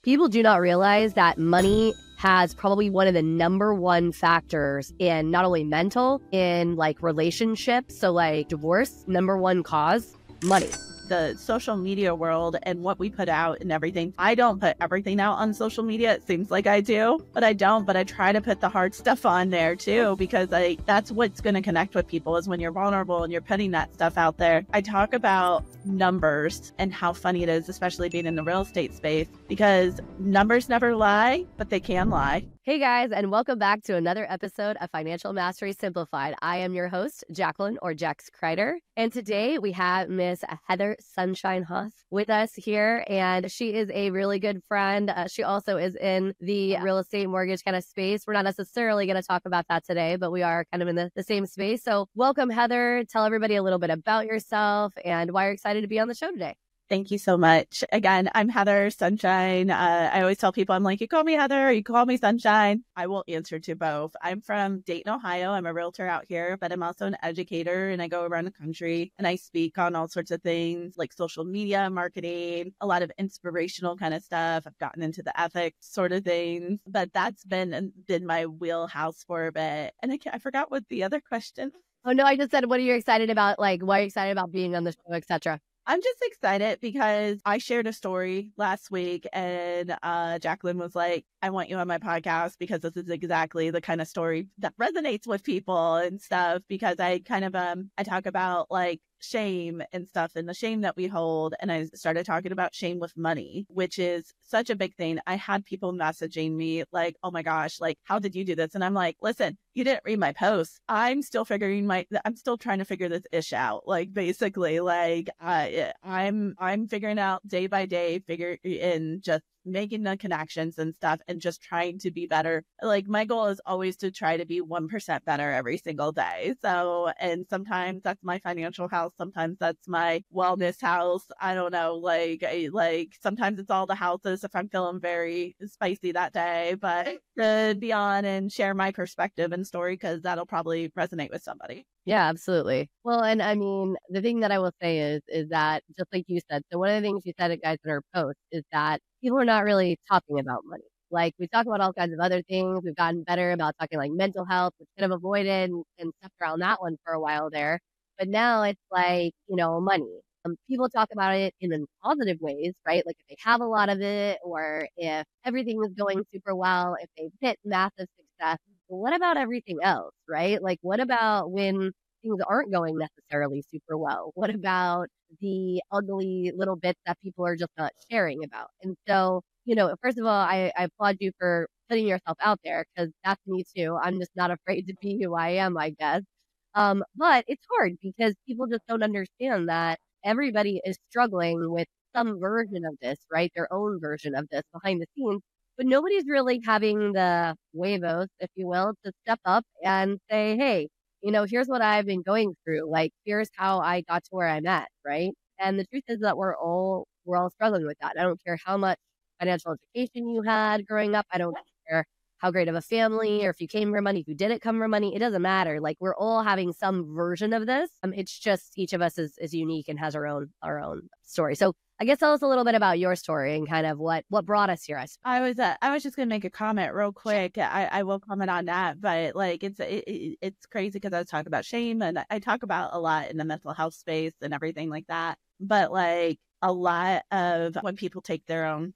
People do not realize that money has probably one of the number one factors in not only mental, in like relationships. So like divorce, number one cause, money. The social media world and what we put out and everything. I don't put everything out on social media. It seems like I do, but I don't. But I try to put the hard stuff on there too, because that's what's going to connect with people is when you're vulnerable and you're putting that stuff out there. I talk about numbers and how funny it is, especially being in the real estate space, because numbers never lie, but they can lie. Hey guys, and welcome back to another episode of Financial Mastery Simplified. I am your host, Jacqueline or Jax Kreider. And today we have Miss Heather Sunshine Huff with us here. And she is a really good friend. She also is in the real estate mortgage kind of space. We're not necessarily going to talk about that today, but we are kind of in the same space. So welcome, Heather. Tell everybody a little bit about yourself and why you're excited to be on the show today. Thank you so much. Again, I'm Heather Sunshine. I always tell people, I'm like, you call me Heather, or you call me Sunshine. I will answer to both. I'm from Dayton, Ohio. I'm a realtor out here, but I'm also an educator and I go around the country and I speak on all sorts of things like social media, marketing, a lot of inspirational kind of stuff. I've gotten into the ethics sort of things, but that's been my wheelhouse for a bit. And I forgot what the other question. Oh no, I just said, what are you excited about? Like, why are you excited about being on the show, etc.? I'm just excited because I shared a story last week and Jacqueline was like, I want you on my podcast because this is exactly the kind of story that resonates with people and stuff, because I kind of, I talk about like shame and stuff and the shame that we hold. And I started talking about shame with money, which is such a big thing. I had people messaging me like, oh my gosh, like, how did you do this? And I'm like, listen, you didn't read my post. I'm still trying to figure this ish out. Like basically, like I'm figuring out day by day, just making the connections and stuff and just trying to be better. Like my goal is always to try to be 1% better every single day. So, and sometimes that's my financial house. Sometimes that's my wellness house. I don't know. Like sometimes it's all the houses if I'm feeling very spicy that day, but to be on and share my perspective and story, because that'll probably resonate with somebody. Yeah, absolutely. Well, and I mean, the thing that I will say is that just like you said, so one of the things you said, guys, in our post is that people are not really talking about money. Like we talk about all kinds of other things. We've gotten better about talking like mental health, which kind of avoided and stepped around that one for a while there. But now it's like, money. People talk about it in positive ways, right? Like if they have a lot of it or if everything is going super well, if they've hit massive success. But what about everything else, right? Like what about when things aren't going necessarily super well? What about the ugly little bits that people are just not sharing about? And so, first of all, I applaud you for putting yourself out there because that's me too. I'm just not afraid to be who I am, I guess. But it's hard because people just don't understand that everybody is struggling with some version of this, right? Their own version of this behind the scenes. But nobody's really having the huevos, if you will, to step up and say, hey, here's what I've been going through. Like, here's how I got to where I'm at, right? And the truth is that we're all struggling with that. I don't care how much financial education you had growing up. I don't care how great of a family, or if you came from money, if you didn't come from money, it doesn't matter. Like we're all having some version of this. It's just each of us is unique and has our own story. So I guess tell us a little bit about your story and kind of what brought us here. I was just gonna make a comment real quick. I will comment on that, but like it's crazy because I was talking about shame and I talk about a lot in the mental health space and everything like that. But like a lot of when people take their own,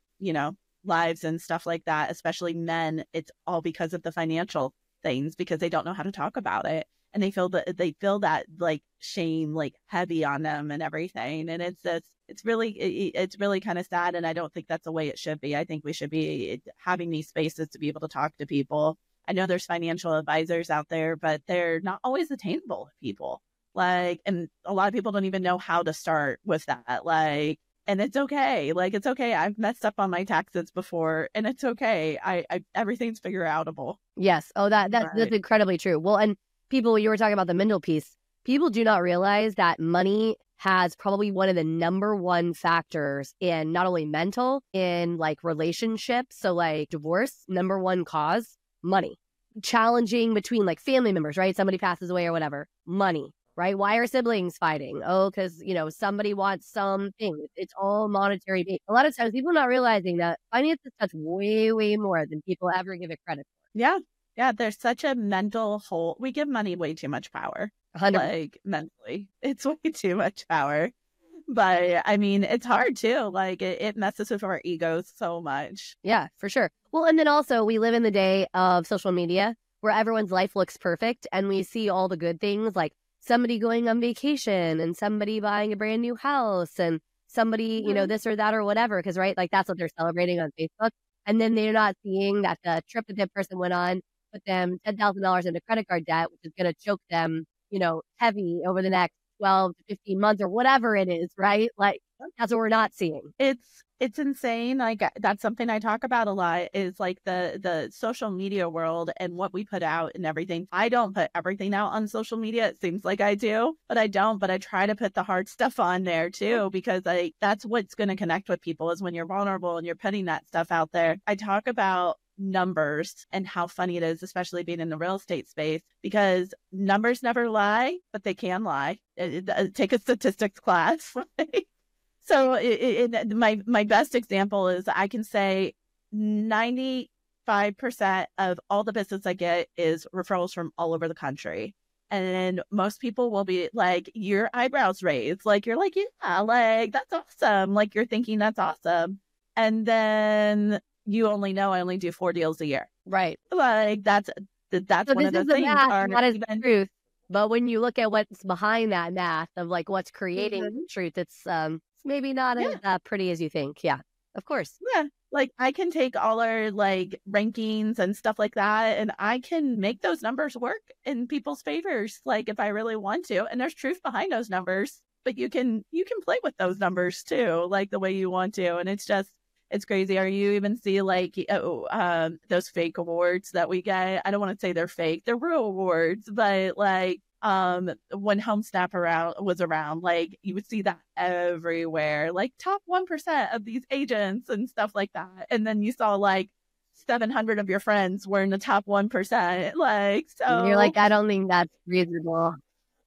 lives and stuff like that, especially men, it's all because of the financial things, because they don't know how to talk about it. And they feel that like shame, like heavy on them and everything. And it's really kind of sad. And I don't think that's the way it should be. I think we should be having these spaces to be able to talk to people. I know there's financial advisors out there, but they're not always attainable to people. Like, and a lot of people don't even know how to start with that. Like, and it's okay. Like, it's okay. I've messed up on my taxes before and it's okay. I everything's figure outable. Yes. Oh, that's incredibly true. Well, and people, you were talking about the mental piece. People do not realize that money has probably one of the number one factors in not only mental, in like relationships. So like divorce, number one cause, money. Challenging between like family members, right? Somebody passes away or whatever, money. right? Why are siblings fighting? Oh, because, somebody wants something. It's all monetary based. A lot of times people not realizing that finances touch way, way more than people ever give it credit Yeah. Yeah. There's such a mental hole. We give money way too much power, for. 100%. like mentally. It's way too much power. But I mean, it's hard too. Like it messes with our egos so much. Yeah, for sure. Well, and then also we live in the day of social media where everyone's life looks perfect and we see all the good things like somebody going on vacation and somebody buying a brand new house and somebody, Mhm. this or that or whatever. Cause right, like that's what they're celebrating on Facebook. And then they're not seeing that the trip that person went on put them $10,000 into credit card debt, which is going to choke them, heavy over the next 12 to 15 months or whatever it is, right? Like that's what we're not seeing. It's insane. Like that's something I talk about a lot is like the social media world and what we put out and everything. I don't put everything out on social media. It seems like I do, but I don't. But I try to put the hard stuff on there too, because that's what's going to connect with people is when you're vulnerable and you're putting that stuff out there. I talk about numbers and how funny it is, especially being in the real estate space, because numbers never lie, but they can lie. Take a statistics class. So my best example is I can say 95% of all the business I get is referrals from all over the country. And most people will be like, your eyebrows raised. Like, you're like, yeah, like, that's awesome. Like, you're thinking that's awesome. And then you only know I only do 4 deals a year. Right. Like, that's So one of this the is the things. math, not as the truth. But when you look at what's behind that math of like what's creating the truth, it's maybe not as pretty as you think. Yeah, of course. Yeah. Like I can take all our like rankings and stuff like that, and I can make those numbers work in people's favors, like if I really want to. And there's truth behind those numbers, but you can play with those numbers too, like the way you want to. And it's crazy. Or you even see like those fake awards that we get. I don't want to say they're fake; they're real awards, but like when HomeSnap was around, like you would see that everywhere, like top 1% of these agents and stuff like that. And then you saw like 700 of your friends were in the top 1%. Like, so And you're like, I don't think that's reasonable.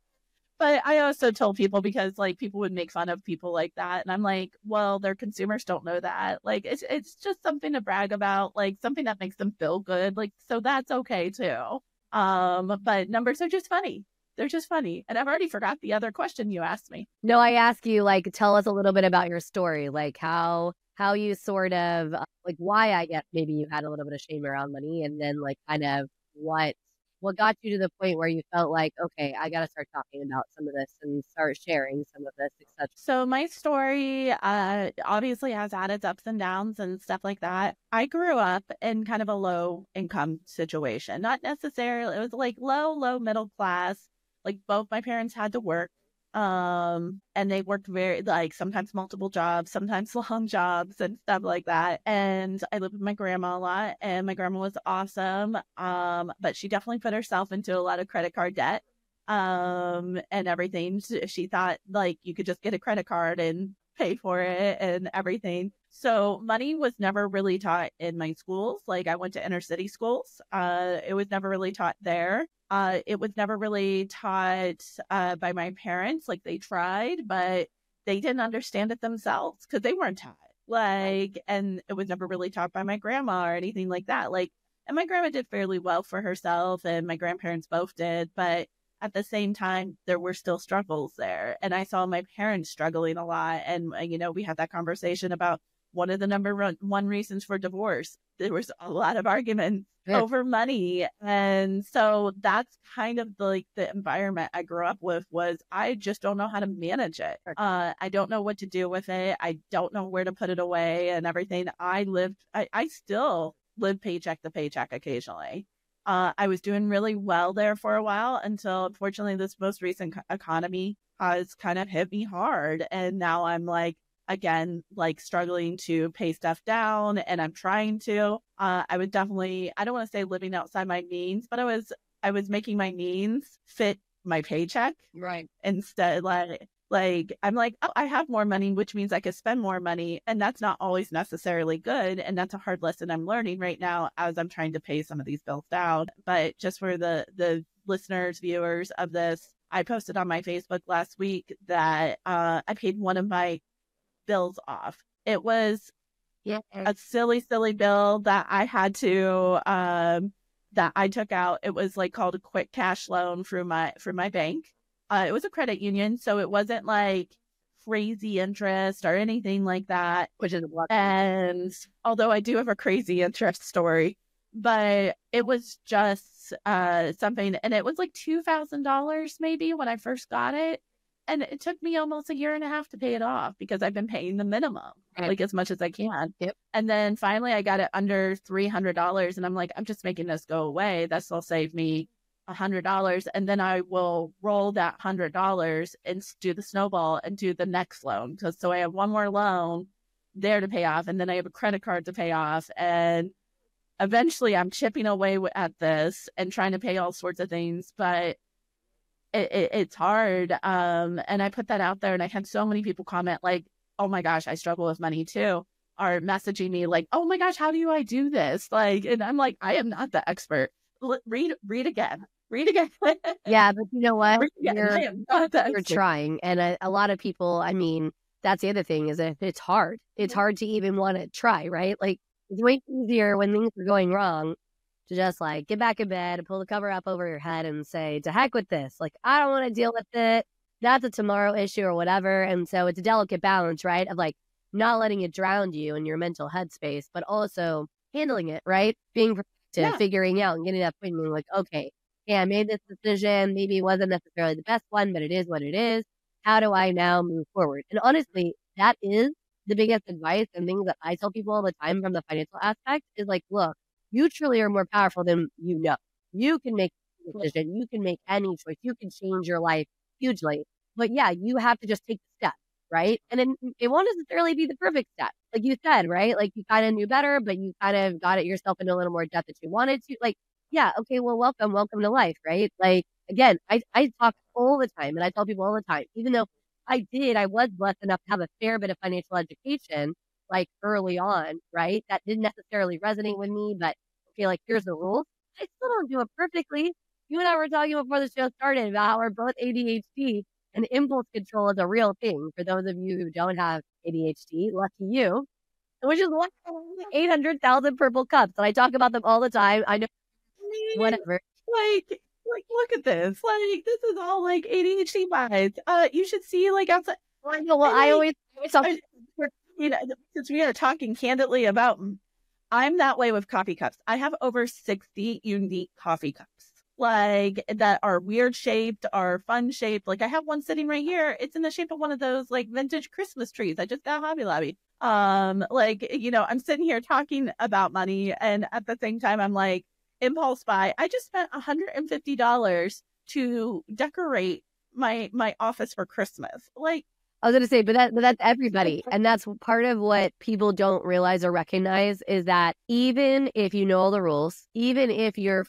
but I also told people because like people would make fun of people like that. And I'm like, well, their consumers don't know that. Like it's just something to brag about, like something that makes them feel good. Like, so that's okay too. But numbers are just funny. They're just funny. And I've already forgot the other question you asked me. No, I ask you, like, tell us a little bit about your story, like how you sort of like why I guess maybe you had a little bit of shame around money, and then like kind of what got you to the point where you felt like, okay, I got to start talking about some of this and start sharing some of this, etc. So my story obviously has had its ups and downs and stuff like that. I grew up in kind of a low income situation. Not necessarily, it was like low middle class. Like both my parents had to work. And they worked very like sometimes multiple jobs, sometimes long jobs and stuff like that. And I lived with my grandma a lot, and my grandma was awesome. But she definitely put herself into a lot of credit card debt. And everything. She thought like you could just get a credit card and pay for it and everything. So money was never really taught in my schools. Like I went to inner city schools. It was never really taught there. It was never really taught by my parents. Like they tried, but they didn't understand it themselves because they weren't taught. Like, and it was never really taught by my grandma or anything like that. Like, and my grandma did fairly well for herself, and my grandparents both did, but at the same time, there were still struggles there. And I saw my parents struggling a lot. And, we had that conversation about one of the number one reasons for divorce. There was a lot of arguments over money. And so that's kind of the environment I grew up with was I just don't know how to manage it. I don't know what to do with it. I don't know where to put it away and everything. I still live paycheck to paycheck occasionally. I was doing really well there for a while until, unfortunately, this most recent economy has kind of hit me hard. And now I'm like, again, like struggling to pay stuff down, and I'm trying to. I was definitely, I don't want to say living outside my means, but I was making my means fit my paycheck. Right. Instead, like I'm like, oh, I have more money, which means I could spend more money. And that's not always necessarily good. And that's a hard lesson I'm learning right now as I'm trying to pay some of these bills down. But just for the listeners, viewers of this, I posted on my Facebook last week that I paid one of my bills off. It was a silly, silly bill that I had to that I took out. It was like called a quick cash loan through my bank. It was a credit union, so it wasn't like crazy interest or anything like that. Which is a blessing. And although I do have a crazy interest story, but it was just something, and it was like $2,000 maybe when I first got it. And it took me almost a year and a half to pay it off because I've been paying the minimum, like as much as I can. Yep. And then finally I got it under $300 and I'm like, I'm just making this go away. That'll save me $100. And then I will roll that $100 and do the snowball and do the next loan. So I have one more loan there to pay off. And then I have a credit card to pay off. And eventually I'm chipping away at this and trying to pay all sorts of things, but it's hard. And I put that out there and I had so many people comment like, oh my gosh, I struggle with money too, or messaging me like, oh my gosh, how do I do this? Like, and I'm like, I am not the expert. Read again. Yeah, but you know what? You're trying. And a lot of people, I mean, that's the other thing is that it's hard. It's hard to even want to try, right? Like, it's way easier when things are going wrong to just like get back in bed and pull the cover up over your head and say, to heck with this. Like, I don't want to deal with it. That's a tomorrow issue or whatever. And so it's a delicate balance, right? Of like not letting it drown you in your mental headspace, but also handling it, right? Being proactive, figuring out and getting that point and being like, okay, yeah, I made this decision. Maybe it wasn't necessarily the best one, but it is what it is. How do I now move forward? And honestly, that is the biggest advice and things that I tell people all the time from the financial aspect is like, look, you truly are more powerful than you know. You can make a decision. You can make any choice. You can change your life hugely. But yeah, you have to just take the step, right? And it won't necessarily be the perfect step. Like you said, right? Like you kind of knew better, but you kind of got it yourself into a little more depth that you wanted to. Like, yeah, okay, well, welcome to life, right? Like, again, I talk all the time and I tell people all the time, even though I was blessed enough to have a fair bit of financial education, like early on, right? That didn't necessarily resonate with me, but okay, like here's the rules. I still don't do it perfectly. You and I were talking before the show started about how we're both ADHD and impulse control is a real thing. For those of you who don't have ADHD, lucky you, which is why 800,000 purple cups. And I talk about them all the time. I know, whatever. Like, look at this. Like, this is all like ADHD vibes. You should see like outside. I know. Well, I always talk. You know, since we are talking candidly about, I'm that way with coffee cups. I have over 60 unique coffee cups, like that are weird shaped or fun shaped. Like I have one sitting right here. It's in the shape of one of those like vintage Christmas trees. I just got Hobby Lobby. Like, you know, I'm sitting here talking about money, and at the same time, I'm like, impulse buy. I just spent $150 to decorate my office for Christmas. Like, I was going to say, but that's everybody. And that's part of what people don't realize or recognize is that even if you know all the rules, even if you're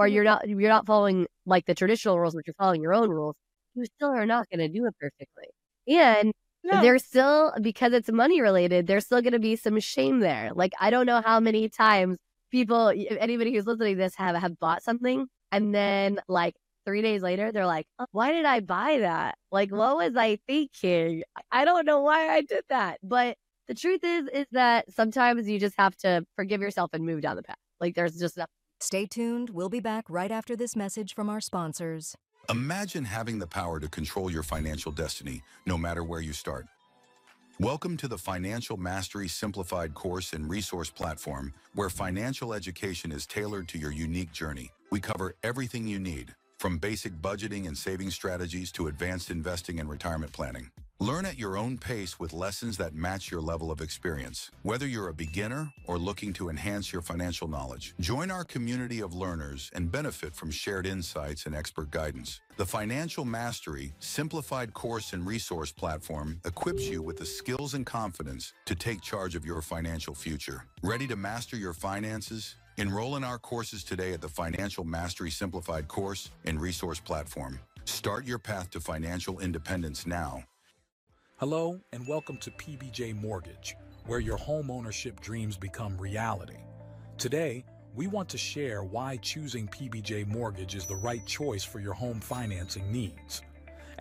not following like the traditional rules, but you're following your own rules, you still are not going to do it perfectly. And there's still, because it's money related, there's still going to be some shame there. Like, I don't know how many times people, if anybody who's listening to this have bought something and then like 3 days later, they're like, oh, why did I buy that? Like, what was I thinking? I don't know why I did that. But the truth is that sometimes you just have to forgive yourself and move down the path. Like, there's just nothing. Stay tuned. We'll be back right after this message from our sponsors. Imagine having the power to control your financial destiny, no matter where you start. Welcome to the Financial Mastery Simplified course and resource platform, where financial education is tailored to your unique journey. We cover everything you need, from basic budgeting and saving strategies to advanced investing and retirement planning. Learn at your own pace with lessons that match your level of experience. Whether you're a beginner or looking to enhance your financial knowledge, join our community of learners and benefit from shared insights and expert guidance. The Financial Mastery Simplified course and resource platform equips you with the skills and confidence to take charge of your financial future. Ready to master your finances? Enroll in our courses today at the Financial Mastery Simplified course and resource platform. Start your path to financial independence now. Hello, and welcome to PBJ Mortgage, where your home ownership dreams become reality. Today, we want to share why choosing PBJ Mortgage is the right choice for your home financing needs.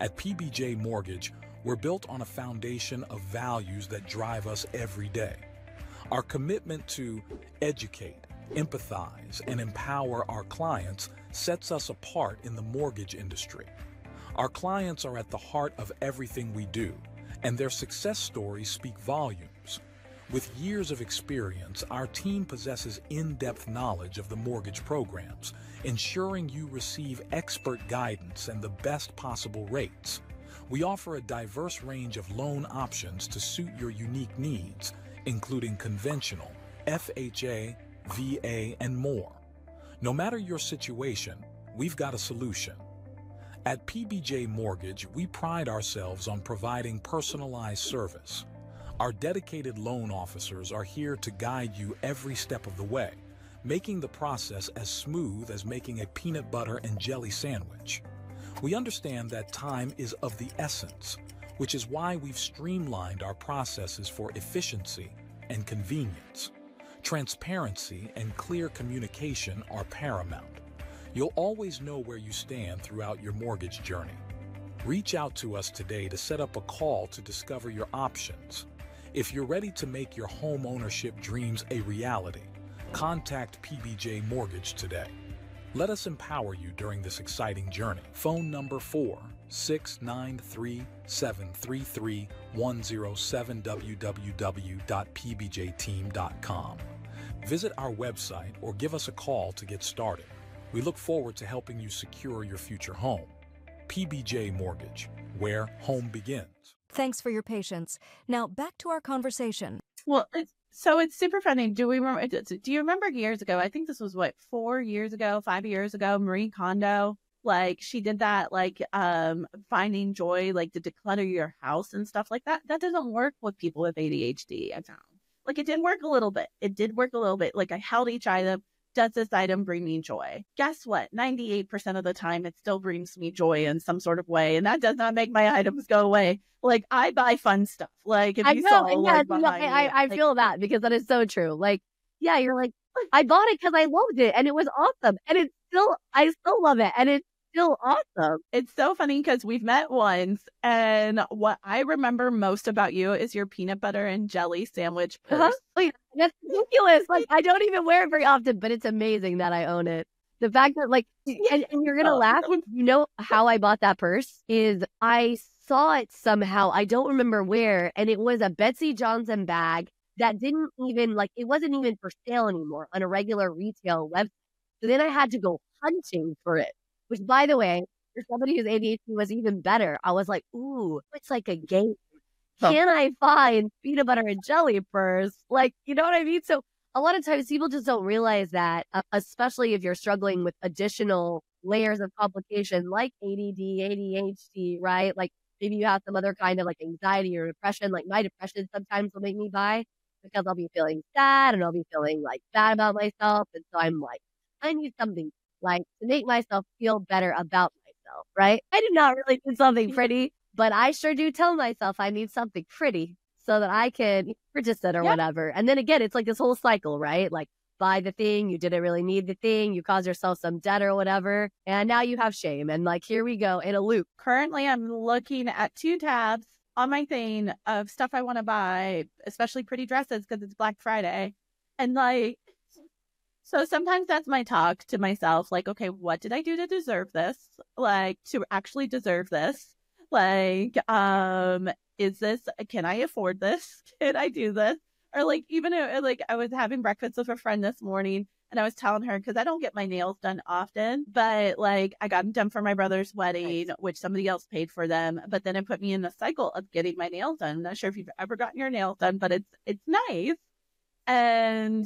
At PBJ Mortgage, we're built on a foundation of values that drive us every day. Our commitment to educate, empathize, and empower our clients sets us apart in the mortgage industry. Our clients are at the heart of everything we do, and their success stories speak volumes. With years of experience, our team possesses in-depth knowledge of the mortgage programs, ensuring you receive expert guidance and the best possible rates. We offer a diverse range of loan options to suit your unique needs, including conventional, FHA, VA, and more. No matter your situation, we've got a solution. At PBJ Mortgage, we pride ourselves on providing personalized service. Our dedicated loan officers are here to guide you every step of the way, making the process as smooth as making a peanut butter and jelly sandwich. We understand that time is of the essence, which is why we've streamlined our processes for efficiency and convenience. Transparency and clear communication are paramount. You'll always know where you stand throughout your mortgage journey. Reach out to us today to set up a call to discover your options. If you're ready to make your home ownership dreams a reality, contact PBJ Mortgage today. Let us empower you during this exciting journey. Phone number 4-693-733-107 www.pbjteam.com. Visit our website or give us a call to get started. We look forward to helping you secure your future home. PBJ Mortgage, where home begins. Thanks for your patience. Now back to our conversation. Well, it's super funny. Do you remember years ago? I think this was 5 years ago, Marie Kondo. Like she did that, like finding joy, like to declutter your house and stuff like that. That doesn't work with people with ADHD. I found like it did work a little bit. Like I held each item. Does this item bring me joy? Guess what? 98% of the time, it still brings me joy in some sort of way. And that does not make my items go away. Like, I buy fun stuff. Like, if you saw, like, behind me, I feel that because that is so true. Like, yeah, you're like, I bought it because I loved it and it was awesome. And I still love it. And it's still awesome. It's so funny because we've met once, and what I remember most about you is your peanut butter and jelly sandwich purse. Like, that's ridiculous. Like, I don't even wear it very often, but it's amazing that I own it. The fact that, like, and you're gonna laugh. You know how I bought that purse is I saw it somehow. I don't remember where, and it was a Betsy Johnson bag that didn't even it wasn't even for sale anymore on a regular retail website. So then I had to go hunting for it. Which, by the way, for somebody who's ADHD was even better. I was like, ooh, it's like a game. Can I find peanut butter and jelly purse? Like, you know what I mean? So a lot of times people just don't realize that, especially if you're struggling with additional layers of complication like ADD, ADHD, right? Like maybe you have some other kind of like anxiety or depression. Like my depression sometimes will make me buy because I'll be feeling sad and I'll be feeling like bad about myself. And so I'm like, I need something like to make myself feel better about myself, right? I did not really need something pretty, but I sure do tell myself I need something pretty so that I can purchase it or whatever. And then again, it's like this whole cycle, right? Like buy the thing, you didn't really need the thing, you caused yourself some debt or whatever, and now you have shame. And like, here we go in a loop. Currently, I'm looking at 2 tabs on my thing of stuff I want to buy, especially pretty dresses because it's Black Friday. And like, so sometimes that's my talk to myself, like, okay, what did I do to deserve this? Like, to actually deserve this? Like, is this, can I afford this? Can I do this? Or like, even like I was having breakfast with a friend this morning and I was telling her, because I don't get my nails done often, but like I got them done for my brother's wedding, which somebody else paid for them. But then it put me in the cycle of getting my nails done. I'm not sure if you've ever gotten your nails done, but it's nice. And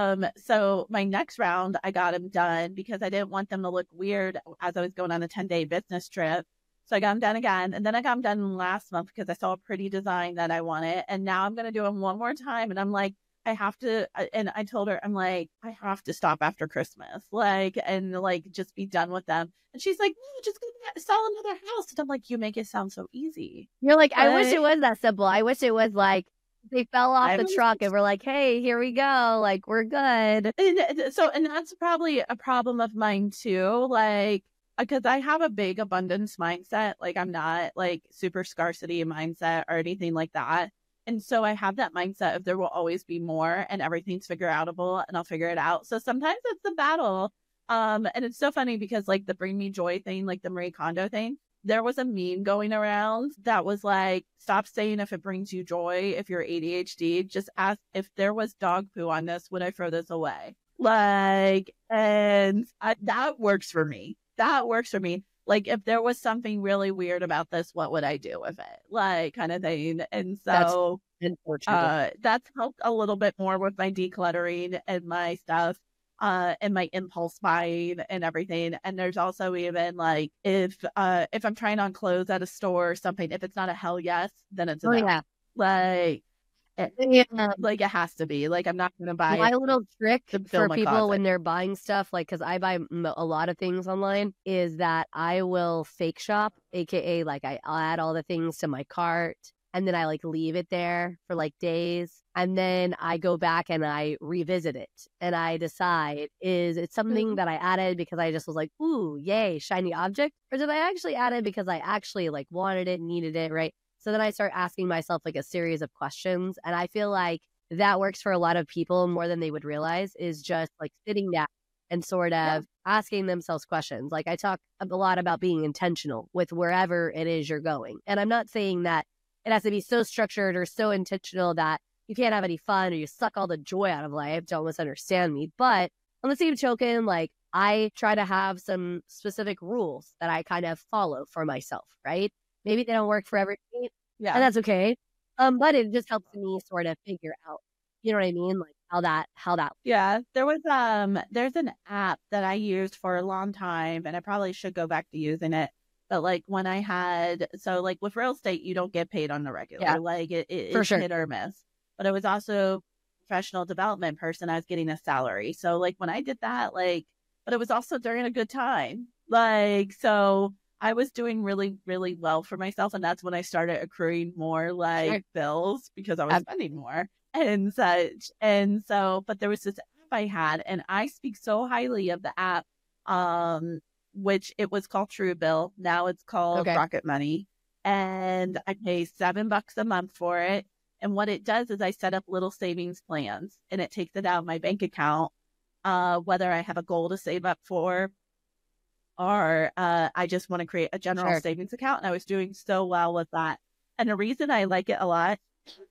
so my next round, I got them done because I didn't want them to look weird as I was going on a 10-day business trip. So I got them done again. And then I got them done last month because I saw a pretty design that I wanted. And now I'm going to do them one more time. And I'm like, I have to. And I told her, I'm like, I have to stop after Christmas, like, and like, just be done with them. And she's like, no, just go sell another house. And I'm like, you make it sound so easy. You're like, I wish it was that simple. I wish it was like, they fell off the truck and we're like, hey, here we go. Like, we're good. And that's probably a problem of mine too. Like, because I have a big abundance mindset. Like I'm not like super scarcity mindset or anything like that. And so I have that mindset of there will always be more and everything's figure outable and I'll figure it out. So sometimes it's a battle. And it's so funny because like the bring me joy thing, like the Marie Kondo thing, there was a meme going around that was like, stop saying if it brings you joy, if you're ADHD, just ask if there was dog poo on this, would I throw this away? Like, that works for me. That works for me. Like if there was something really weird about this, what would I do with it? Like kind of thing. And so that's helped a little bit more with my decluttering and my stuff. And my impulse buying and everything. And there's also even like if I'm trying on clothes at a store or something, if it's not a hell yes, then it's a no. Yeah. Like like it has to be. Like I'm not gonna buy my little trick for people closet. when they're buying stuff, like because I buy a lot of things online, is that I will fake shop, aka like I'll add all the things to my cart. And then I like leave it there for like days. And then I go back and I revisit it. And I decide, is it something that I added because I just was like, ooh, yay, shiny object? Or did I actually add it because I actually like wanted it, needed it, right? So then I start asking myself like a series of questions. And I feel like that works for a lot of people more than they would realize, is just like sitting down and sort of asking themselves questions. Like I talk a lot about being intentional with wherever it is you're going. And I'm not saying that it has to be so structured or so intentional that you can't have any fun or you suck all the joy out of life. Don't misunderstand me. But on the same token, like I try to have some specific rules that I kind of follow for myself, right? Maybe they don't work for everybody, and that's okay. But it just helps me sort of figure out, you know what I mean? Like how that. Yeah, there was there's an app that I used for a long time, and I probably should go back to using it. But like when I had, so like with real estate, you don't get paid on the regular, like it's hit or miss. But I was also a professional development person. I was getting a salary. So like when I did that, like, but it was also during a good time. Like, so I was doing really, really well for myself. And that's when I started accruing more like bills because I was spending more and such. And so, but there was this app I had, and I speak so highly of the app. Which it was called Truebill. Now it's called Rocket Money. And I pay $7 a month for it. And what it does is I set up little savings plans, and it takes it out of my bank account, whether I have a goal to save up for, or I just want to create a general savings account. And I was doing so well with that. And the reason I like it a lot,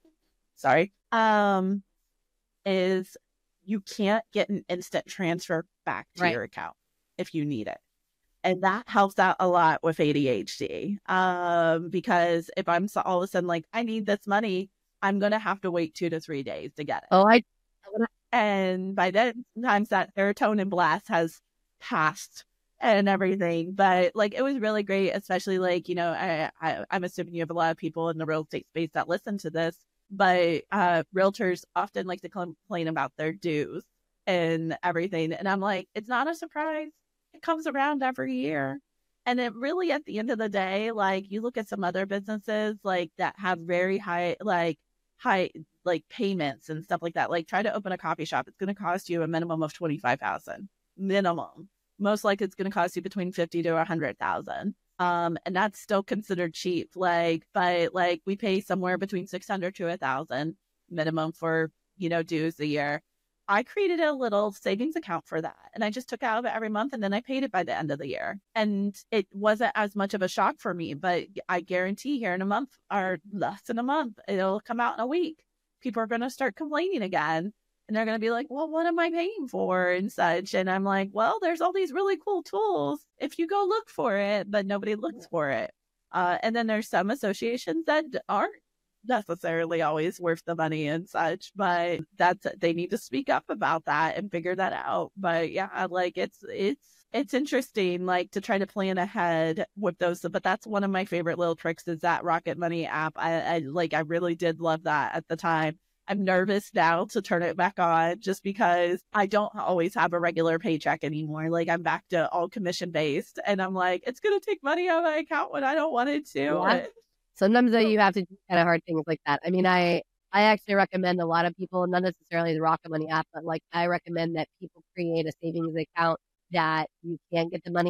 is you can't get an instant transfer back to your account if you need it. And that helps out a lot with ADHD. Because if I'm all of a sudden like, I need this money, I'm going to have to wait 2 to 3 days to get it. And by then, sometimes that serotonin blast has passed and everything. But like, it was really great, especially like, you know, I'm assuming you have a lot of people in the real estate space that listen to this, but realtors often like to complain about their dues and everything. And I'm like, it's not a surprise. It comes around every year. And it really, at the end of the day, like you look at some other businesses like that have very high payments and stuff like that. Like try to open a coffee shop. It's going to cost you a minimum of $25,000 minimum. Most likely it's going to cost you between $50,000 to $100,000. And that's still considered cheap. Like, but like we pay somewhere between $600 to $1,000 minimum for, you know, dues a year. I created a little savings account for that, and I just took out of it every month, and then I paid it by the end of the year. And it wasn't as much of a shock for me, but I guarantee here in a month or less than a month, it'll come out in a week. People are going to start complaining again, and they're going to be like, well, what am I paying for and such? And I'm like, well, there's all these really cool tools if you go look for it, but nobody looks for it. And then there's some associations that aren't necessarily always worth the money and such, but they need to speak up about that and figure that out. But yeah, like it's interesting, like to try to plan ahead with those. But that's one of my favorite little tricks is that Rocket Money app. I really did love that at the time. I'm nervous now to turn it back on just because I don't always have a regular paycheck anymore. Like I'm back to all commission based, and I'm like, it's going to take money out of my account when I don't want it to. Yeah. Sometimes though you have to do kind of hard things like that. I mean, I actually recommend a lot of people, not necessarily the Rocket Money app, but like I recommend that people create a savings account that you can get the money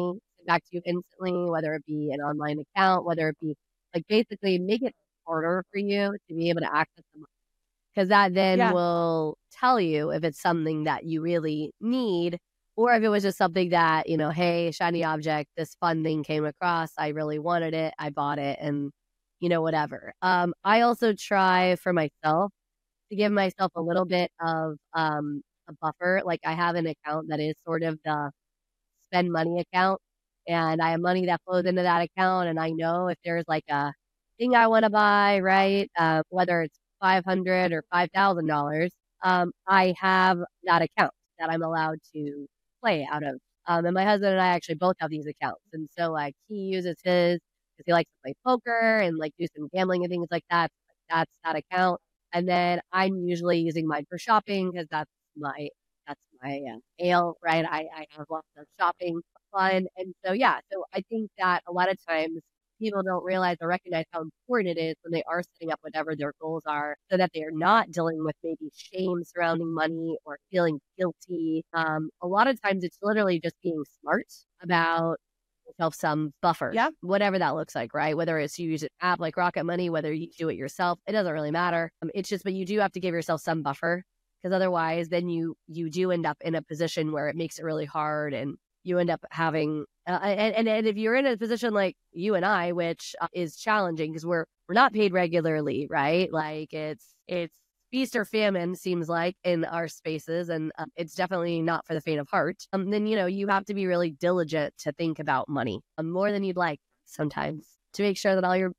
back to you instantly, whether it be an online account, whether it be like basically make it harder for you to be able to access the money. Because that then Yeah. will tell you if it's something that you really need or if it was just something that, hey, shiny object, this fun thing came across. I really wanted it. I bought it and, whatever. I also try for myself to give myself a little bit of a buffer. Like I have an account that is sort of the spend money account and I have money that flows into that account. And I know if there's like a thing I want to buy, right? Whether it's $500 or $5,000, I have that account that I'm allowed to play out of. And my husband and I actually both have these accounts. And so like he uses his because he likes to play poker and like do some gambling and things like that. That's that account. And then I'm usually using mine for shopping because that's my ale, right? I have lots of shopping fun. And so, yeah, so I think that a lot of times people don't realize or recognize how important it is when they are setting up whatever their goals are so that they are not dealing with maybe shame surrounding money or feeling guilty. A lot of times it's literally just being smart about yourself some buffer, Yeah. whatever that looks like, right? Whether it's you use an app like Rocket Money, whether you do it yourself, it doesn't really matter. It's just, but you do have to give yourself some buffer because otherwise then you do end up in a position where it makes it really hard and you end up having and if you're in a position like you and I, which is challenging because we're not paid regularly, right? Like it's feast or famine seems like in our spaces, and it's definitely not for the faint of heart. Then you have to be really diligent to think about money more than you'd like sometimes to make sure that all your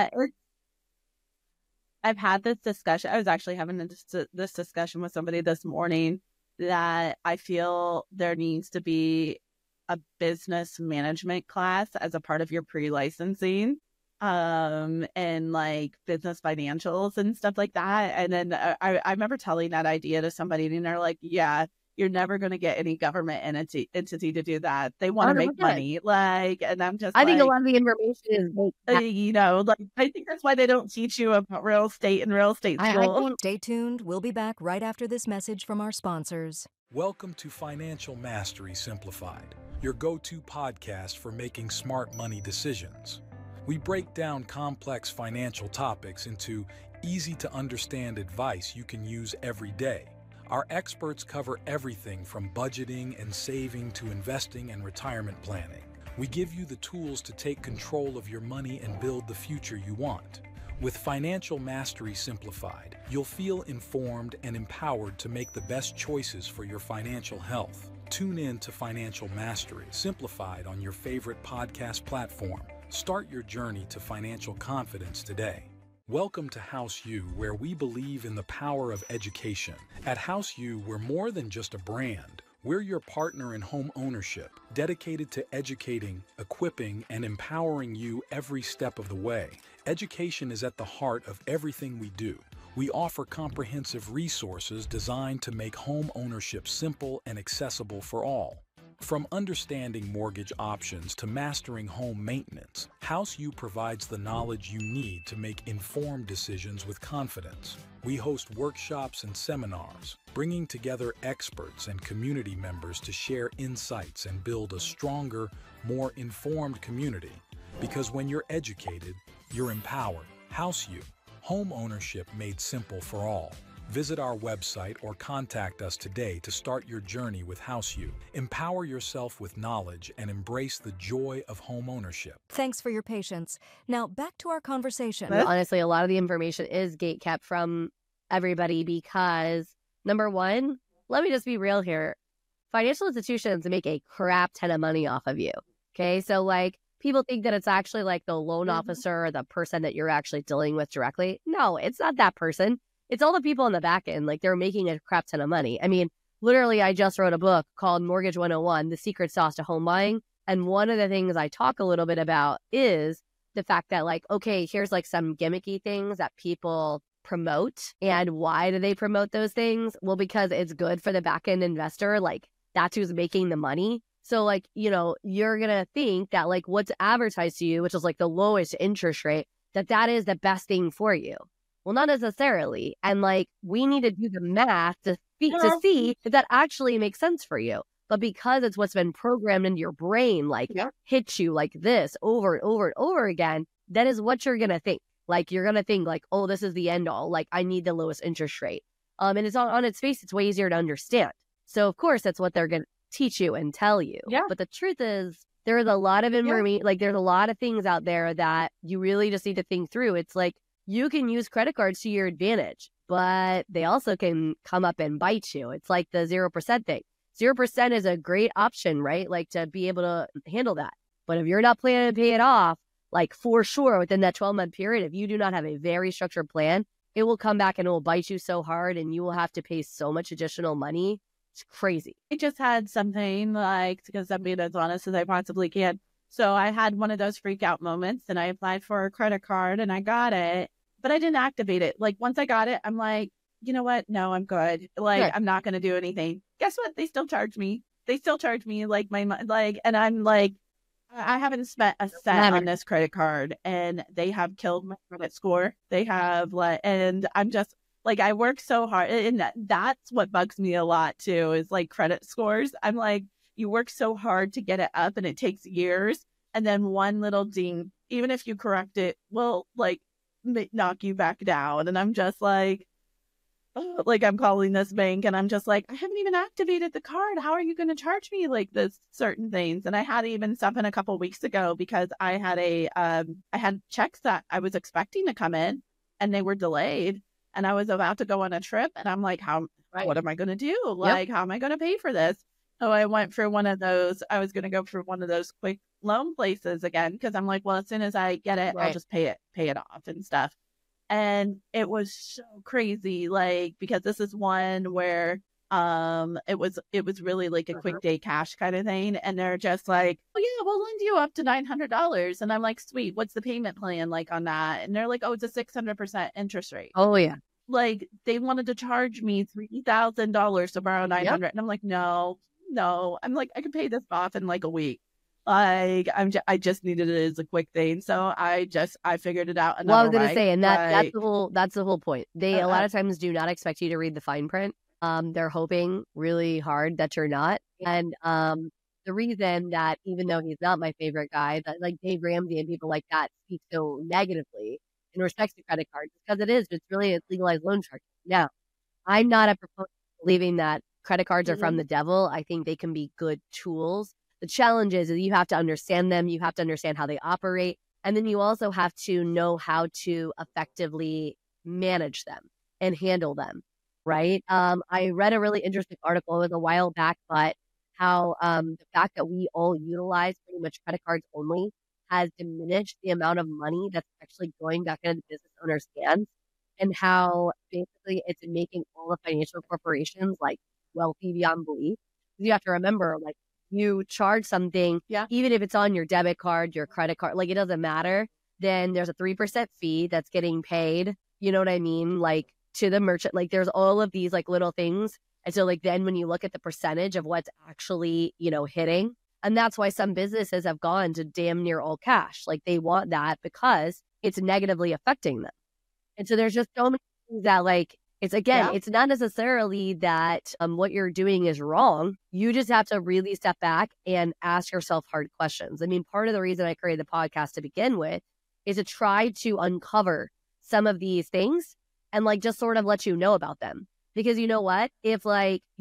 I've had this discussion. I was actually having this discussion with somebody this morning that I feel there needs to be a business management class as a part of your pre-licensing, and like business financials and stuff like that. And then I remember telling that idea to somebody and they're like, yeah, you're never going to get any government entity to do that. They want to make money. Like, and I'm just I think a lot of the information is, like, I think that's why they don't teach you about real estate in real estate school. Stay tuned. We'll be back right after this message from our sponsors. Welcome to Financial Mastery Simplified, your go-to podcast for making smart money decisions. We break down complex financial topics into easy-to-understand advice you can use every day. Our experts cover everything from budgeting and saving to investing and retirement planning. We give you the tools to take control of your money and build the future you want. With Financial Mastery Simplified, you'll feel informed and empowered to make the best choices for your financial health. Tune in to Financial Mastery Simplified on your favorite podcast platform. Start your journey to financial confidence today. Welcome to House U, where we believe in the power of education. At House U, we're more than just a brand. We're your partner in home ownership, dedicated to educating, equipping, and empowering you every step of the way. Education is at the heart of everything we do. We offer comprehensive resources designed to make home ownership simple and accessible for all. From understanding mortgage options to mastering home maintenance, House U provides the knowledge you need to make informed decisions with confidence. We host workshops and seminars, bringing together experts and community members to share insights and build a stronger, more informed community. Because when you're educated, you're empowered. House U, home ownership made simple for all. Visit our website or contact us today to start your journey with House U. Empower yourself with knowledge and embrace the joy of home ownership. Thanks for your patience. Now back to our conversation. Honestly, a lot of the information is gatekept from everybody because, number one, let me just be real here. Financial institutions make a crap ton of money off of you. Okay, so like people think that it's actually like the loan officer or the person that you're actually dealing with directly. No, it's not that person. It's all the people in the back end. Like they're making a crap ton of money. I mean, literally, I just wrote a book called Mortgage 101, The Secret Sauce to Home Buying. And one of the things I talk a little bit about is the fact that like, okay, here's like some gimmicky things that people promote. And why do they promote those things? Well, because it's good for the back end investor. Like that's who's making the money. So like, you're going to think that like what's advertised to you, which is like the lowest interest rate, that is the best thing for you. Well, not necessarily. And like, we need to do the math to see if that actually makes sense for you. But because it's what's been programmed into your brain, like hit you like this over and over and over again, that is what you're going to think. Like, you're going to think like, oh, this is the end all. Like, I need the lowest interest rate. And it's on its face, it's way easier to understand. So, of course, that's what they're going to teach you and tell you. Yeah. But the truth is, there's a lot of information, like there's a lot of things out there that you really just need to think through. It's like, you can use credit cards to your advantage, but they also can come up and bite you. It's like the 0% thing. 0% is a great option, right? Like, to be able to handle that. But if you're not planning to pay it off, like, for sure, within that 12-month period, if you do not have a very structured plan, it will come back and it will bite you so hard, and you will have to pay so much additional money. It's crazy. I just had something, like, because I'm being as honest as I possibly can. So I had one of those freak out moments, and I applied for a credit card and I got it, but I didn't activate it. Like, once I got it, I'm like, you know what? No, I'm good. Like, Right. I'm not going to do anything. Guess what? They still charge me. Like and I'm like, I haven't spent a cent on this credit card, and they have killed my credit score. They have, like, and I'm just like, I work so hard, and that's what bugs me a lot too, is like credit scores. I'm like, you work so hard to get it up, and it takes years, and then one little ding, even if you correct it, will like knock you back down. And I'm just like, oh, like, I'm calling this bank, and I'm just like, I haven't even activated the card. How are you going to charge me like this certain things? And I had even something a couple weeks ago because I had I had checks that I was expecting to come in, and they were delayed, and I was about to go on a trip, and I'm like, what am I going to do? Like, how am I going to pay for this? So I went for one of those. I was going to go for one of those quick loan places again, because I'm like, well, as soon as I get it, I'll just pay it off and stuff. And it was so crazy, like, because this is one where it was really like a quick day cash kind of thing, and they're just like, oh yeah, we'll lend you up to $900. And I'm like, sweet, what's the payment plan like on that? And they're like, oh, it's a 600% interest rate. Oh yeah. Like, they wanted to charge me $3,000 to borrow $900. And I'm like, no, I'm like, I could pay this off in like a week. Like, I just needed it as a quick thing, so I figured it out another way. Well, I was gonna say, and that's the whole point. They a lot of times do not expect you to read the fine print. They're hoping really hard that you're not. And the reason that, even though he's not my favorite guy, that like Dave Ramsey and people like that speak so negatively in respect to credit cards, because it's really legalized loan sharking. Now, I'm not a proponent of believing that credit cards are from the devil. I think they can be good tools. The challenge is you have to understand them. You have to understand how they operate. And then you also have to know how to effectively manage them and handle them, right? I read a really interesting article, it was a while back, but how the fact that we all utilize pretty much credit cards only has diminished the amount of money that's actually going back into the business owner's hands, and how basically it's making all the financial corporations like wealthy beyond belief. You have to remember, like, you charge something, even if it's on your debit card, your credit card, like, it doesn't matter. Then there's a 3% fee that's getting paid. You know what I mean? Like, to the merchant, like, there's all of these like little things. And so, like, then when you look at the percentage of what's actually, hitting, and that's why some businesses have gone to damn near all cash. Like, they want that because it's negatively affecting them. And so there's just so many things that, like, it's it's not necessarily that what you're doing is wrong. You just have to really step back and ask yourself hard questions. I mean, part of the reason I created the podcast to begin with is to try to uncover some of these things and, like, just sort of let you know about them. Because you know what? If, like, if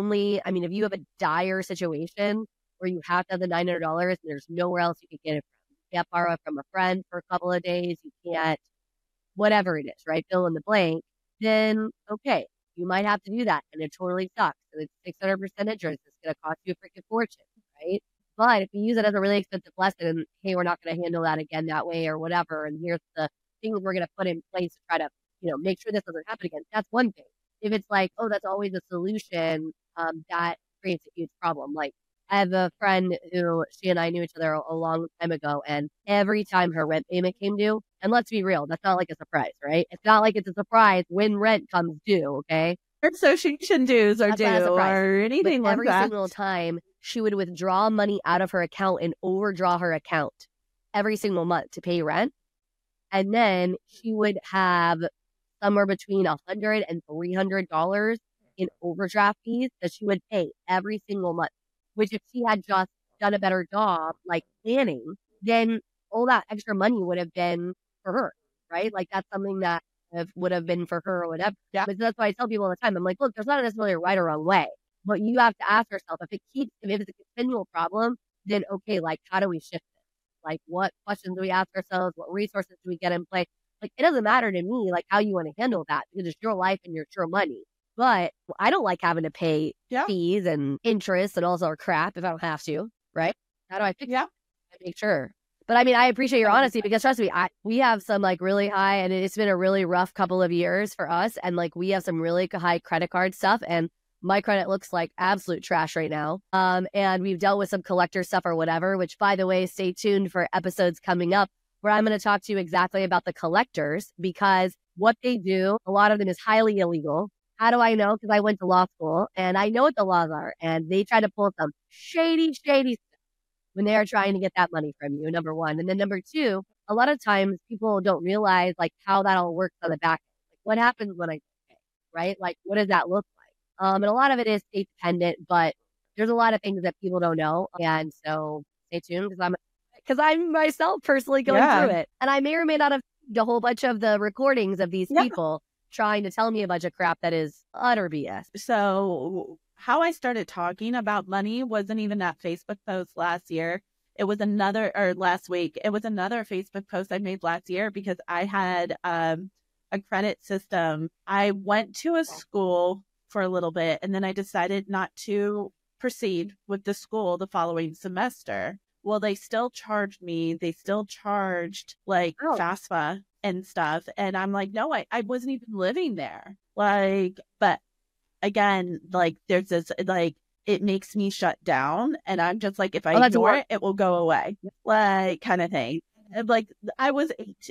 you have a dire situation where you have to have the $900 and there's nowhere else you can get it from. You can't borrow it from a friend for a couple of days. You can't, whatever it is, right? Fill in the blank. Then, okay, you might have to do that. And it totally sucks. And it's 600% interest. It's going to cost you a freaking fortune, right? But if you use it as a really expensive lesson, and hey, we're not going to handle that again that way or whatever, and here's the things we're going to put in place to try to, make sure this doesn't happen again. That's one thing. If it's like, oh, that's always a solution, that creates a huge problem. Like, I have a friend who, she and I knew each other a long time ago, and every time her rent payment came due, and let's be real, that's not like a surprise, right? It's not like it's a surprise when rent comes due, okay? Or association dues are due or anything like every that. single time, she would withdraw money out of her account and overdraw her account every single month to pay rent. And then she would have somewhere between $100 and $300 in overdraft fees that she would pay every single month. which if she had just done a better job, like planning, then all that extra money would have been for her, right? Like that's something that would have been for her or whatever. Yeah. But that's why I tell people all the time, I'm like, look, there's not necessarily a right or wrong way, but you have to ask yourself if it's a continual problem, then okay, like how do we shift it? Like what questions do we ask ourselves? What resources do we get in place? Like it doesn't matter to me like how you want to handle that because it's your life and your money. But I don't like having to pay fees and interest and all this other crap if I don't have to, right? How do I fix it? I make sure. But I mean, I appreciate your honesty because trust me, we have some like really high, and it's been a really rough couple of years for us. And like we have some really high credit card stuff, and my credit looks like absolute trash right now. And we've dealt with some collector stuff or whatever, which by the way, stay tuned for episodes coming up where I'm going to talk to you exactly about the collectors because what they do, a lot of them is highly illegal. How do I know? Because I went to law school and I know what the laws are, and they try to pull some shady stuff when they are trying to get that money from you, number one. And then number two, a lot of times people don't realize like how that all works on the back end. Like what happens when I pay, right? Like what does that look like? And a lot of it is state dependent, but there's a lot of things that people don't know. And so stay tuned because I'm myself personally going through it. And I may or may not have a whole bunch of the recordings of these people trying to tell me a bunch of crap that is utter BS. So how I started talking about money wasn't even that Facebook post last year. It was last week. It was another Facebook post I made last year because I had a credit system. I went to a school for a little bit and then I decided not to proceed with the school the following semester. Well, they still charged me. They still charged like FAFSA and stuff. And I'm like, no, I wasn't even living there. Like, but again, like there's this, like, it makes me shut down. And I'm just like, if I ignore it, it will go away. Like kind of thing. And like I was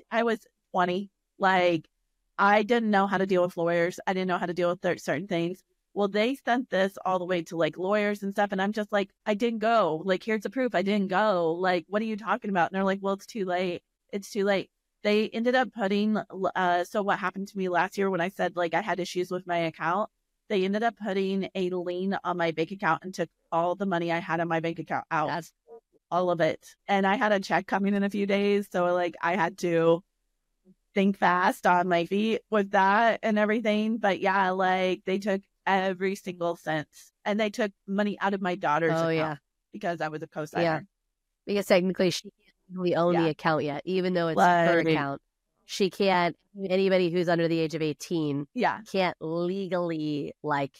20. Like I didn't know how to deal with lawyers. I didn't know how to deal with certain things. Well, they sent this all the way to like lawyers and stuff. And I'm just like, I didn't go. Like, here's the proof. I didn't go. Like, what are you talking about? And they're like, well, it's too late. It's too late. They ended up putting, so what happened to me last year when I said like I had issues with my account, they ended up putting a lien on my bank account and took all the money I had on my bank account out. All of it. And I had a check coming in a few days. So like I had to think fast on my feet with that and everything. But yeah, like they took every single cent, and they took money out of my daughter's account because I was a co-signer. Yeah, because technically she can't legally own the account yet, even though it's her account. She can't. Anybody who's under the age of 18, can't legally like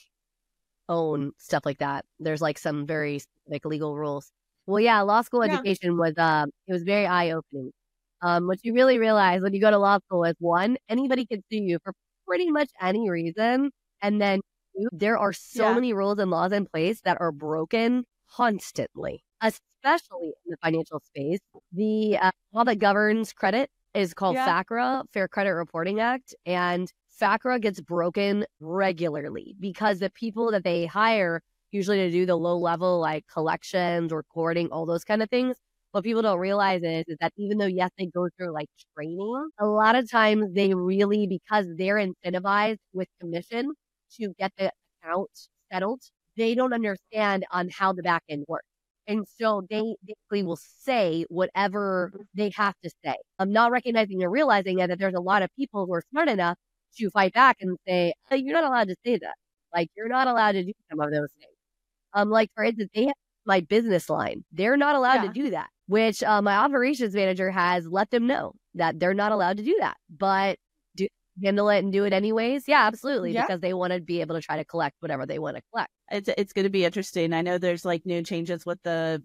own stuff like that. There's like some very specific legal rules. Well, yeah, law school education was it was very eye opening. What you really realize when you go to law school is one, anybody can sue you for pretty much any reason, and then there are so many rules and laws in place that are broken constantly, especially in the financial space. The law that governs credit is called FACRA, Fair Credit Reporting Act, and FACRA gets broken regularly because the people that they hire usually to do the low level like collections, recording, all those kind of things. What people don't realize is that even though, yes, they go through like training, a lot of times they really, because they're incentivized with commission to get the account settled, they don't understand on how the back end works. And so they basically will say whatever they have to say. I'm not recognizing or realizing that there's a lot of people who are smart enough to fight back and say, hey, you're not allowed to say that. Like, you're not allowed to do some of those things. Like, for instance, they have my business line. They're not allowed to do that, which my operations manager has let them know that they're not allowed to do that. But handle it and do it anyways? Yeah, absolutely. Because they want to be able to try to collect whatever they want to collect. It's going to be interesting. I know there's like new changes with the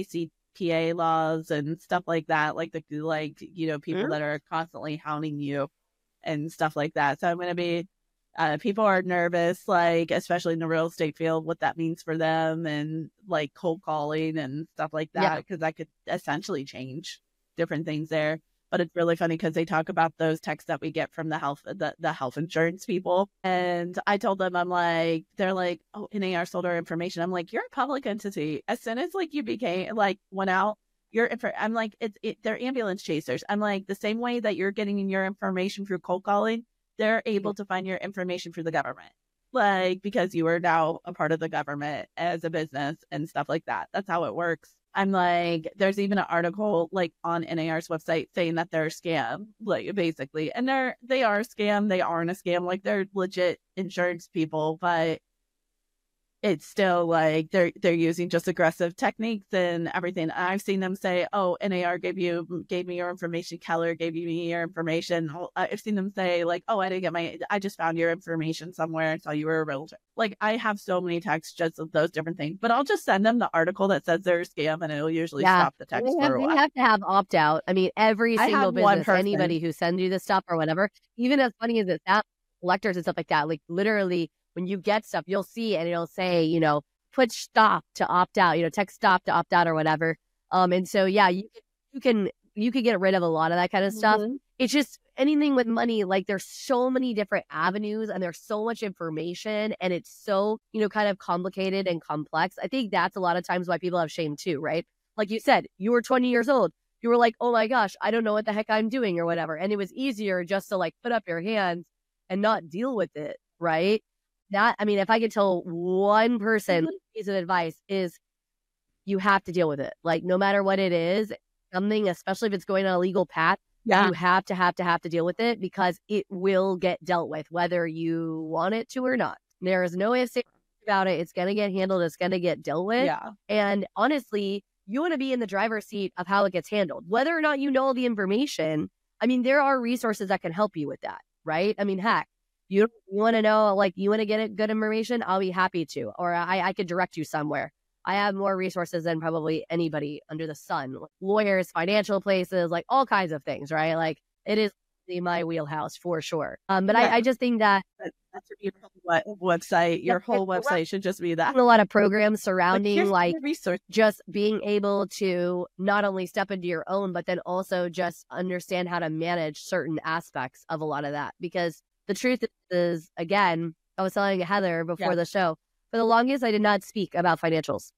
TCPA laws and stuff like that. Like people that are constantly hounding you and stuff like that. So I'm going to be people are nervous, like especially in the real estate field, what that means for them and like cold calling and stuff like that, because that could essentially change different things there. But it's really funny because they talk about those texts that we get from the health insurance people. And I told them, I'm like, they're like, oh, NAR sold our information. I'm like, you're a public entity. As soon as like you became like went out, I'm like, they're ambulance chasers. I'm like, the same way that you're getting your information through cold calling, they're able to find your information through the government. like, because you are now a part of the government as a business and stuff like that. That's how it works. I'm like, there's even an article like on NAR's website saying that they're a scam, like basically, and they are a scam. They aren't a scam. Like, they're legit insurance people, but it's still like they're using just aggressive techniques and everything. I've seen them say, "Oh, NAR gave me your information. Keller gave me your information." I've seen them say like, "Oh, I just found your information somewhere and saw you were a realtor." Like, I have so many texts just of those different things, but I'll just send them the article that says they're a scam, and it'll usually stop the text for a while. You have to have opt out. I mean, every single business, anybody who sends you this stuff or whatever, even as funny as it sounds, collectors and stuff like that, like literally. When you get stuff, you'll see and it'll say, put stop to opt out, text stop to opt out or whatever. And so, yeah, you can get rid of a lot of that kind of stuff. It's just anything with money, like there's so many different avenues and there's so much information and it's so, kind of complicated and complex. I think that's a lot of times why people have shame too, right? Like you said, you were 20 years old. You were like, oh my gosh, I don't know what the heck I'm doing or whatever. And it was easier just to like put up your hands and not deal with it, right? If I could tell one person piece of advice is you have to deal with it. Like, no matter what it is, something, especially if it's going on a legal path, you have to deal with it because it will get dealt with, whether you want it to or not. There is no ifs about it. It's going to get handled. It's going to get dealt with. Yeah. And honestly, you want to be in the driver's seat of how it gets handled, whether or not you know the information. There are resources that can help you with that, right? Heck, you want to know, like, you want to get good information? I'll be happy to, or I could direct you somewhere. I have more resources than probably anybody under the sun. Lawyers, financial places, like all kinds of things, right? Like, it is my wheelhouse for sure. But I just think that that's a beautiful website. Your whole website should just be that. A lot of programs surrounding like just being able to not only step into your own, but then also just understand how to manage certain aspects of a lot of that. Because the truth is, again, I was telling Heather before the show, for the longest, I did not speak about financials.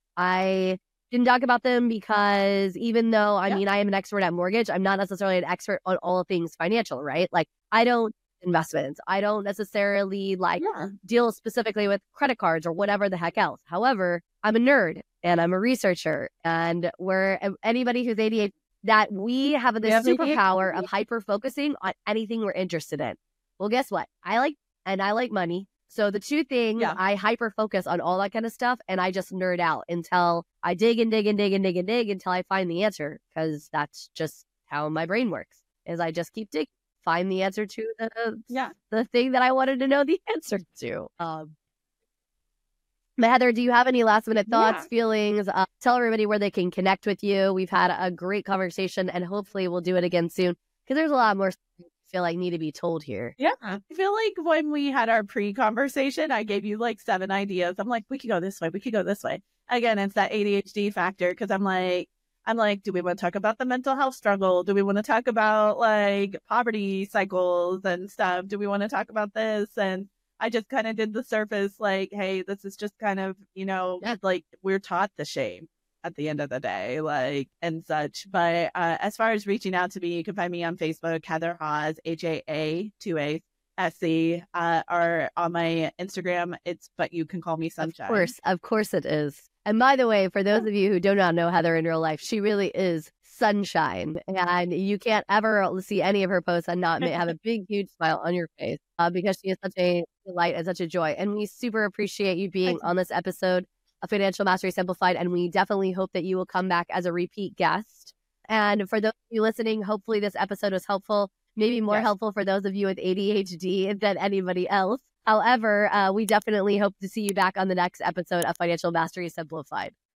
I didn't talk about them because even though, I am an expert at mortgage, I'm not necessarily an expert on all things financial, right? Like, I don't investments. I don't necessarily deal specifically with credit cards or whatever the heck else. However, I'm a nerd and I'm a researcher, and anybody who's ADHD, that we have this superpower of hyper focusing on anything we're interested in. Well, guess what? I like money. So the two things, I hyper focus on all that kind of stuff, and I just nerd out until I dig and dig and dig and dig and dig until I find the answer, because that's just how my brain works, is I just keep digging, find the answer to the thing that I wanted to know the answer to. Heather, do you have any last minute thoughts, feelings? Tell everybody where they can connect with you. We've had a great conversation, and hopefully we'll do it again soon, because there's a lot more feel like need to be told here. Yeah. I feel like when we had our pre-conversation, I gave you like 7 ideas. I'm like, we could go this way. We could go this way. Again, it's that ADHD factor, because I'm like, do we want to talk about the mental health struggle? Do we want to talk about like poverty cycles and stuff? Do we want to talk about this? And I just kind of did the surface, like, hey, this is just kind of, like, we're taught the shame at the end of the day, like, and such. But as far as reaching out to me, you can find me on Facebook, Heather Haas, HAA2A SC, or on my Instagram, but you can call me Sunshine. Of course it is. And by the way, for those of you who do not know Heather in real life, she really is sunshine, and you can't ever see any of her posts and not have a big, huge smile on your face, because she is such a delight and such a joy. And we super appreciate you being on this episode of Financial Mastery Simplified, and we definitely hope that you will come back as a repeat guest. And for those of you listening, hopefully this episode was helpful, maybe more helpful for those of you with ADHD than anybody else. However, we definitely hope to see you back on the next episode of Financial Mastery Simplified.